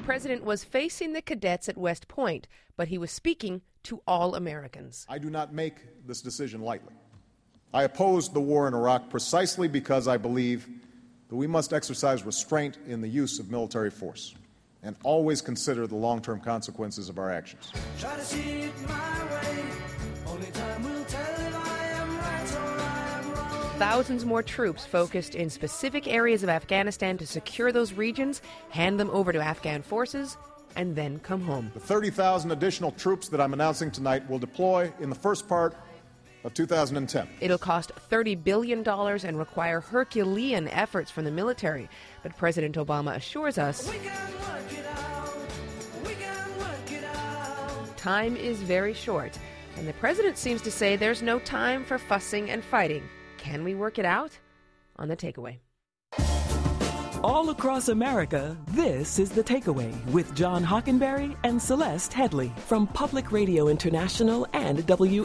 president was facing the cadets at West Point, but he was speaking to all Americans. I do not make this decision lightly. I opposed the war in Iraq precisely because I believe that we must exercise restraint in the use of military force and always consider the long-term consequences of our actions. Try to see it my way. Only time will tell if I am right or I am wrong. Thousands more troops focused in specific areas of Afghanistan to secure those regions, hand them over to Afghan forces, and then come home. The 30,000 additional troops that I'm announcing tonight will deploy in the first part of 2010. It'll cost $30 billion and require Herculean efforts from the military. But President Obama assures us time is very short. And the president seems to say there's no time for fussing and fighting. Can we work it out? On The Takeaway. All across America, this is The Takeaway with John Hockenberry and Celeste Headley from Public Radio International and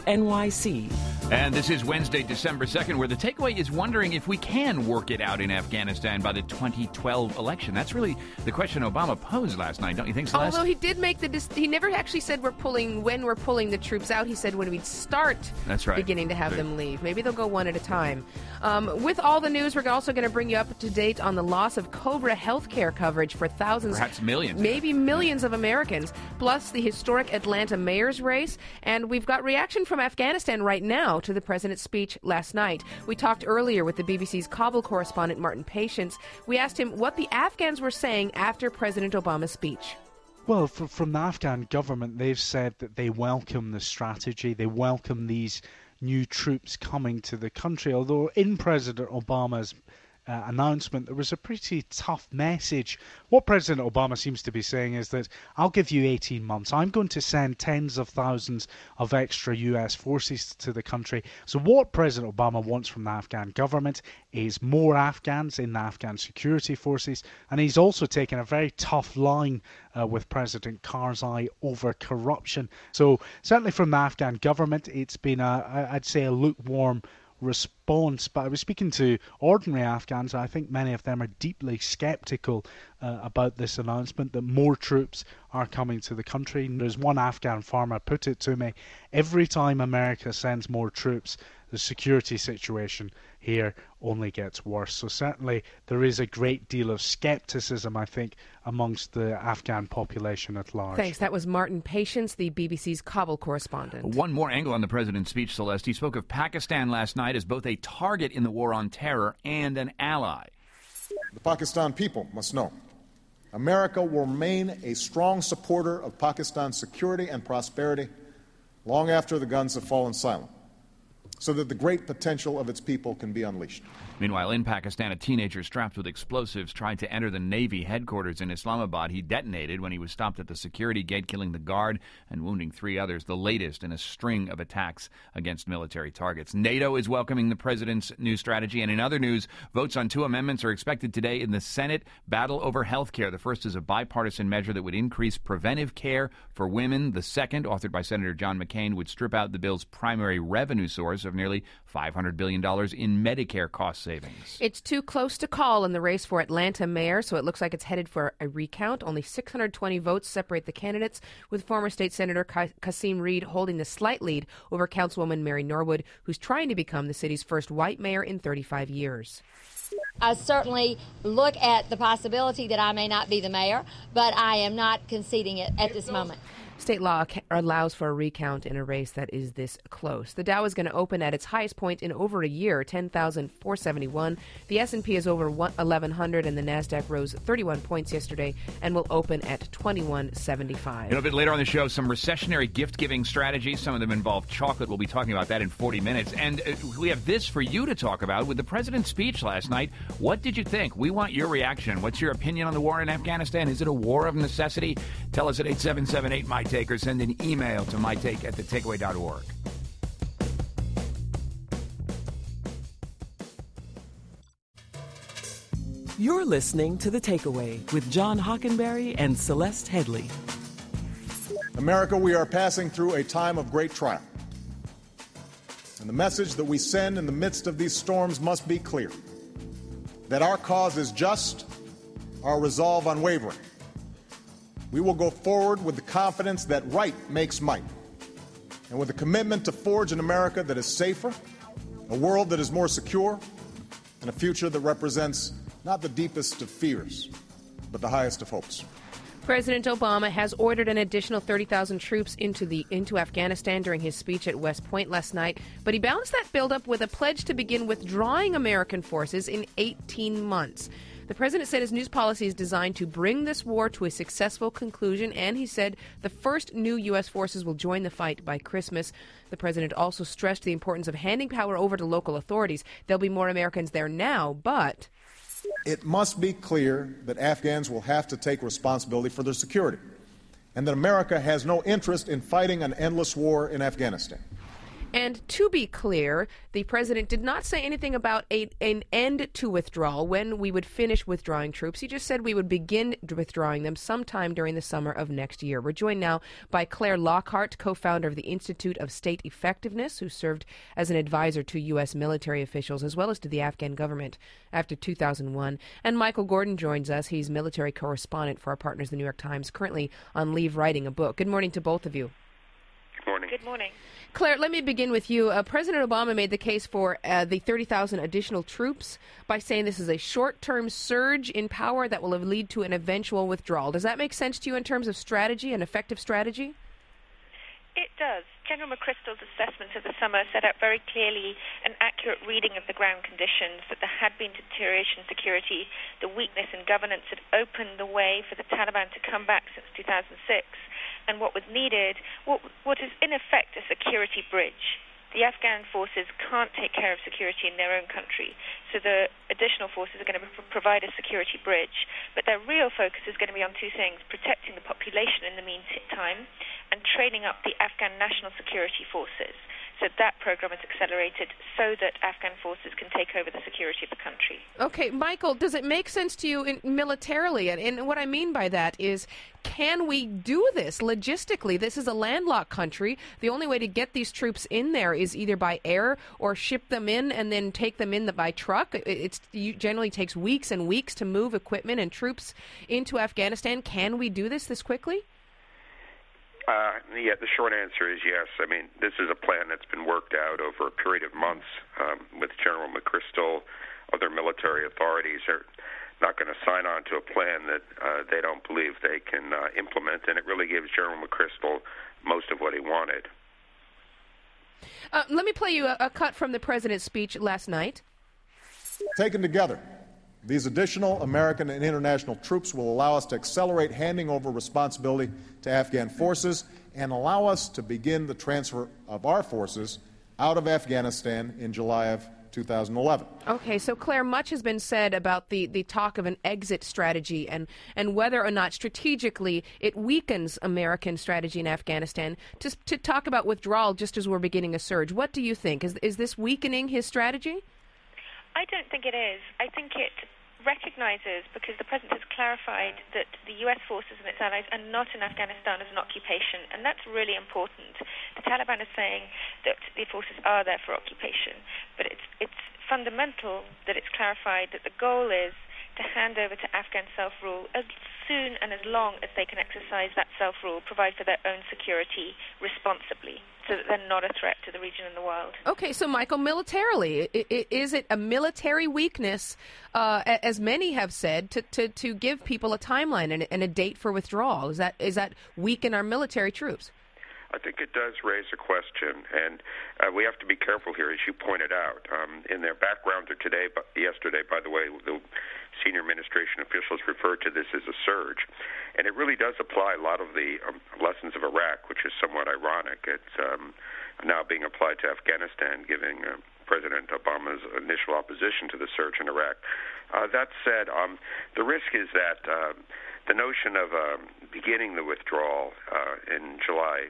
WNYC. And this is Wednesday, December 2nd, where The Takeaway is wondering if we can work it out in Afghanistan by the 2012 election. That's really the question Obama posed last night, don't you think, Celeste? Although he did make he never actually said when we're pulling the troops out. He said when we'd start beginning to have them leave. Maybe they'll go one at a time. With all the news, we're also going to bring you up to date on the loss of Cobra healthcare coverage for thousands, perhaps millions, maybe millions of Americans, plus the historic Atlanta mayor's race. And we've got reaction from Afghanistan right now to the president's speech last night. We talked earlier with the BBC's Kabul correspondent Martin Patience. We asked him what the Afghans were saying after President Obama's speech. Well, from the Afghan government, they've said that they welcome the strategy, they welcome these new troops coming to the country, although in President Obama's announcement, there was a pretty tough message. What President Obama seems to be saying is that I'll give you 18 months. I'm going to send tens of thousands of extra US forces to the country. So what President Obama wants from the Afghan government is more Afghans in the Afghan security forces. And he's also taken a very tough line with President Karzai over corruption. So certainly from the Afghan government, it's been, I'd say, a lukewarm response. But I was speaking to ordinary Afghans. I think many of them are deeply skeptical about this announcement that more troops are coming to the country. There's one Afghan farmer put it to me, every time America sends more troops, the security situation here only gets worse. So certainly there is a great deal of skepticism, I think, amongst the Afghan population at large. Thanks. That was Martin Patience, the BBC's Kabul correspondent. One more angle on the president's speech, Celeste. He spoke of Pakistan last night as both a target in the war on terror and an ally. The Pakistan people must know America will remain a strong supporter of Pakistan's security and prosperity long after the guns have fallen silent, so that the great potential of its people can be unleashed. Meanwhile, in Pakistan, a teenager strapped with explosives tried to enter the Navy headquarters in Islamabad. He detonated when he was stopped at the security gate, killing the guard and wounding 3 others, the latest in a string of attacks against military targets. NATO is welcoming the president's new strategy. And in other news, votes on 2 amendments are expected today in the Senate. Battle over health care. The first is a bipartisan measure that would increase preventive care for women. The second, authored by Senator John McCain, would strip out the bill's primary revenue source of nearly $500 billion in Medicare cost savings. It's too close to call in the race for Atlanta mayor, so it looks like it's headed for a recount. Only 620 votes separate the candidates, with former state senator Kasim Reed holding the slight lead over Councilwoman Mary Norwood, who's trying to become the city's first white mayor in 35 years. I certainly look at the possibility that I may not be the mayor, but I am not conceding it at this moment. State law allows for a recount in a race that is this close. The Dow is going to open at its highest point in over a year, 10,471. The S&P is over 1,100, and the Nasdaq rose 31 points yesterday and will open at 2175. A bit later on the show, some recessionary gift-giving strategies. Some of them involve chocolate. We'll be talking about that in 40 minutes. And we have this for you to talk about with the president's speech last night. What did you think? We want your reaction. What's your opinion on the war in Afghanistan? Is it a war of necessity? Tell us at 877-8-MY-TAKE or send an email to mytake@thetakeaway.org. You're listening to The Takeaway with John Hockenberry and Celeste Headley. America, we are passing through a time of great trial. And the message that we send in the midst of these storms must be clear. That our cause is just, our resolve unwavering. We will go forward with the confidence that right makes might, and with a commitment to forge an America that is safer, a world that is more secure, and a future that represents not the deepest of fears, but the highest of hopes. President Obama has ordered an additional 30,000 troops into Afghanistan during his speech at West Point last night, but he balanced that buildup with a pledge to begin withdrawing American forces in 18 months. The president said his news policy is designed to bring this war to a successful conclusion, and he said the first new U.S. forces will join the fight by Christmas. The president also stressed the importance of handing power over to local authorities. There'll be more Americans there now, but it must be clear that Afghans will have to take responsibility for their security, and that America has no interest in fighting an endless war in Afghanistan. And to be clear, the president did not say anything about an end to withdrawal, when we would finish withdrawing troops. He just said we would begin withdrawing them sometime during the summer of next year. We're joined now by Claire Lockhart, co-founder of the Institute of State Effectiveness, who served as an advisor to U.S. military officials as well as to the Afghan government after 2001. And Michael Gordon joins us. He's military correspondent for our partners, the New York Times, currently on leave writing a book. Good morning to both of you. Good morning. Good morning. Claire, let me begin with you. President Obama made the case for the 30,000 additional troops by saying this is a short-term surge in power that will lead to an eventual withdrawal. Does that make sense to you in terms of strategy, an effective strategy? It does. General McChrystal's assessment of the summer set out very clearly an accurate reading of the ground conditions, that there had been deterioration in security, the weakness in governance had opened the way for the Taliban to come back since 2006, and what was needed, what is in effect a security bridge. The Afghan forces can't take care of security in their own country, so the additional forces are going to provide a security bridge. But their real focus is going to be on two things: protecting the population in the meantime and training up the Afghan National Security Forces. So that program is accelerated so that Afghan forces can take over the security of the country. Okay, Michael, does it make sense to you militarily? And what I mean by that is, can we do this logistically? This is a landlocked country. The only way to get these troops in there is either by air or ship them in and then take them in by truck. It generally takes weeks and weeks to move equipment and troops into Afghanistan. Can we do this quickly? Yeah, the short answer is yes. I mean, this is a plan that's been worked out over a period of months with General McChrystal. Other military authorities are not going to sign on to a plan that they don't believe they can implement, and it really gives General McChrystal most of what he wanted. Let me play you a cut from the president's speech last night. Taken together, these additional American and international troops will allow us to accelerate handing over responsibility to Afghan forces and allow us to begin the transfer of our forces out of Afghanistan in July of 2011. Okay, so Claire, much has been said about the talk of an exit strategy and whether or not strategically it weakens American strategy in Afghanistan to talk about withdrawal just as we're beginning a surge. What do you think? Is this weakening his strategy? I don't think it is. I think it recognizes, because the president has clarified that the U.S. forces and its allies are not in Afghanistan as an occupation, and that's really important. The Taliban is saying that the forces are there for occupation, but it's fundamental that it's clarified that the goal is to hand over to Afghan self-rule as soon and as long as they can exercise that self-rule, provide for their own security responsibly, so that they're not a threat to the region and the world. Okay, so Michael, militarily, is it a military weakness, as many have said, to give people a timeline and a date for withdrawal? Is that weaken our military troops? I think it does raise a question, and we have to be careful here, as you pointed out. In their background yesterday, by the way, the senior administration officials referred to this as a surge, and it really does apply a lot of the lessons of Iraq, which is somewhat ironic. It's now being applied to Afghanistan, giving President Obama's initial opposition to the surge in Iraq. That said, the risk is that the notion of beginning the withdrawal in July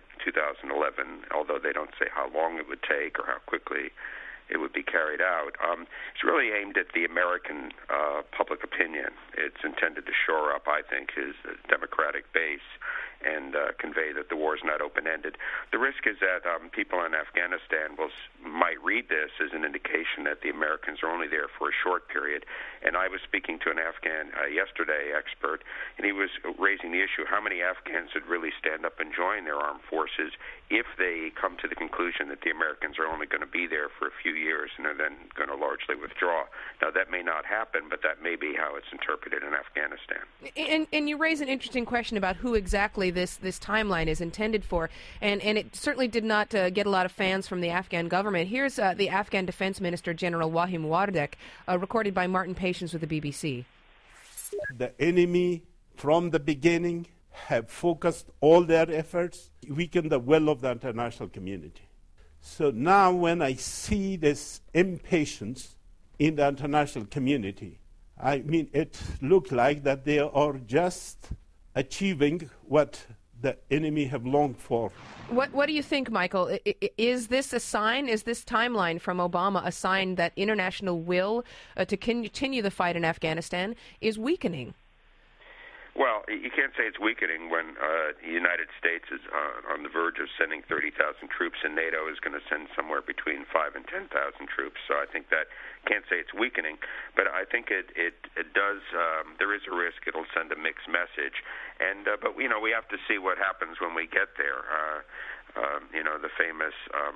2011, although they don't say how long it would take or how quickly it would be carried out, it's really aimed at the American public opinion. It's intended to shore up, I think, his Democratic base and convey that the war is not open-ended. The risk is that people in Afghanistan will might read this as an indication that the Americans are only there for a short period. And I was speaking to an Afghan yesterday expert, and he was raising the issue how many Afghans would really stand up and join their armed forces if they come to the conclusion that the Americans are only going to be there for a few years and are then going to largely withdraw. Now, that may not happen, but that may be how it's interpreted in Afghanistan. And you raise an interesting question about who exactly this timeline is intended for, and it certainly did not get a lot of fans from the Afghan government. Here's the Afghan Defense Minister, General Wahim Wardek, recorded by Martin Patience with the BBC. The enemy, from the beginning, have focused all their efforts, weaken the will of the international community. So now when I see this impatience in the international community, I mean, it looks like that they are just achieving what the enemy have longed for. What do you think, Michael? Is this a sign, is this timeline from Obama a sign that international will to continue the fight in Afghanistan is weakening? Well, you can't say it's weakening when the United States is on the verge of sending 30,000 troops, and NATO is going to send somewhere between 5,000 and 10,000 troops. So I think that can't say it's weakening, but I think it does. There is a risk it'll send a mixed message, and but we have to see what happens when we get there. The famous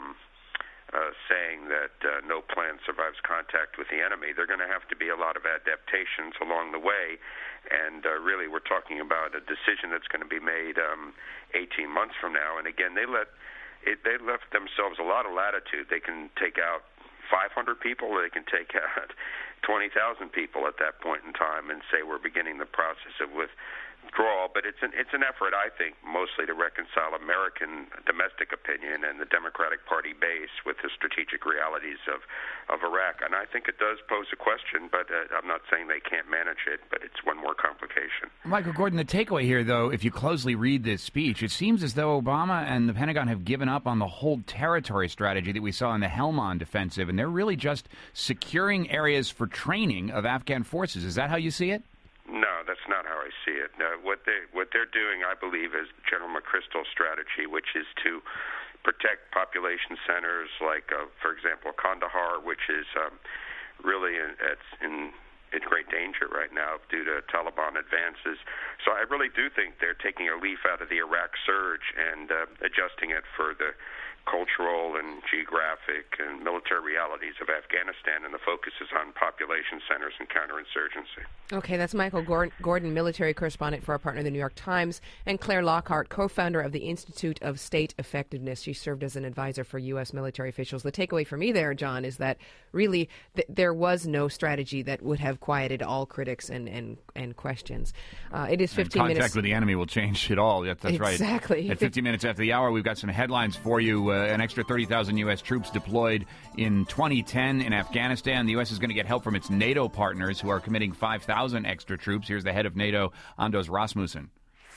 saying that no plan survives contact with the enemy. There are going to have to be a lot of adaptations along the way. And really, we're talking about a decision that's going to be made 18 months from now. And again, they left themselves a lot of latitude. They can take out 500 people, or they can take out 20,000 people at that point in time and say we're beginning the process of withdrawal. But it's an effort, I think, mostly to reconcile American domestic opinion and the Democratic Party base with the strategic realities of Iraq. And I think it does pose a question, but I'm not saying they can't manage it, but it's one more complication. Michael Gordon, the takeaway here, though, if you closely read this speech, it seems as though Obama and the Pentagon have given up on the whole territory strategy that we saw in the Helmand offensive, and they're really just securing areas for training of Afghan forces. Is that how you see it? No, that's not how I see it. What they're doing, I believe, is General McChrystal's strategy, which is to protect population centers like, for example, Kandahar, which is really in great danger right now due to Taliban advances. So I really do think they're taking a leaf out of the Iraq surge and adjusting it for the cultural and geographic and military realities of Afghanistan, and the focus is on population centers and counterinsurgency. Okay, that's Michael Gordon, military correspondent for our partner, the New York Times, and Claire Lockhart, co-founder of the Institute of State Effectiveness. She served as an advisor for U.S. military officials. The takeaway for me there, John, is that really there was no strategy that would have quieted all critics and questions. It is 15 minutes. Contact with the enemy will change it all. That's right. Exactly. At 15 minutes after the hour, we've got some headlines for you. An extra 30,000 U.S. troops deployed in 2010 in Afghanistan. The U.S. is going to get help from its NATO partners, who are committing 5,000 extra troops. Here's the head of NATO, Anders Rasmussen.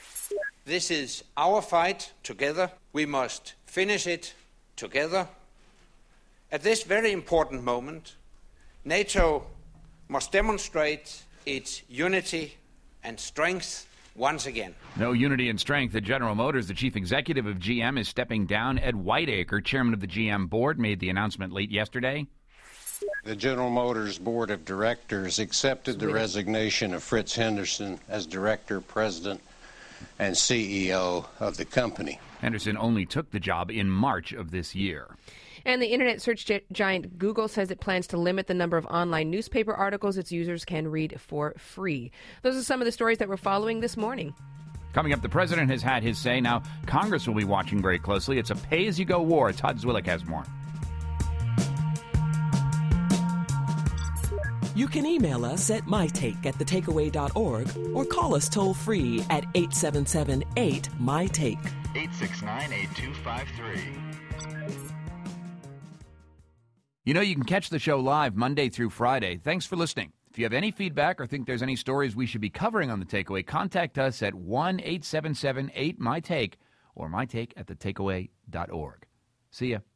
This is our fight together. We must finish it together. At this very important moment, NATO must demonstrate its unity and strength once again. No unity and strength at General Motors. The chief executive of GM is stepping down. Ed Whiteacre, chairman of the GM board, made the announcement late yesterday. The General Motors board of directors accepted the resignation of Fritz Henderson as director, president, and CEO of the company. Henderson only took the job in March of this year. And the internet search giant Google says it plans to limit the number of online newspaper articles its users can read for free. Those are some of the stories that we're following this morning. Coming up, the president has had his say. Now, Congress will be watching very closely. It's a pay-as-you-go war. Todd Zwillich has more. You can email us at mytake@thetakeaway.org or call us toll-free at 877-8-MY-TAKE. 869-8253. You know, you can catch the show live Monday through Friday. Thanks for listening. If you have any feedback or think there's any stories we should be covering on The Takeaway, contact us at 1-877-8-MY-TAKE or mytake@thetakeaway.org. See ya.